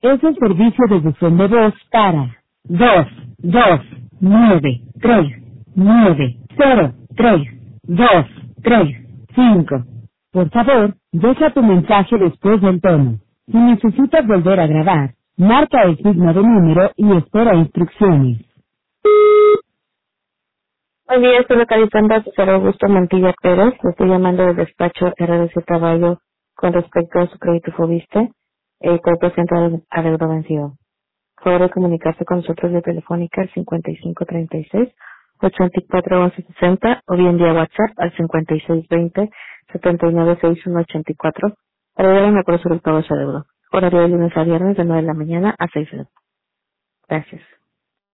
Es el servicio de buzón de voz para 229-3-0-3-2-3-5. Por favor, deja tu mensaje después del tono. Si necesitas volver a grabar, marca el signo de número y espera instrucciones. Hoy día estoy localizando a César Augusto Mantilla Pérez. Le estoy llamando del despacho RDC Caballo con respecto a su crédito Fobiste, el cual presenta adeudo vencido. Por favor de comunicarse con nosotros vía telefónica al 5536-841160 o bien vía WhatsApp al 5620-796184 para ayudar a mejorar su pago de su adeudo. Horario de lunes a viernes de 9 de la mañana a 6 de la tarde. Gracias.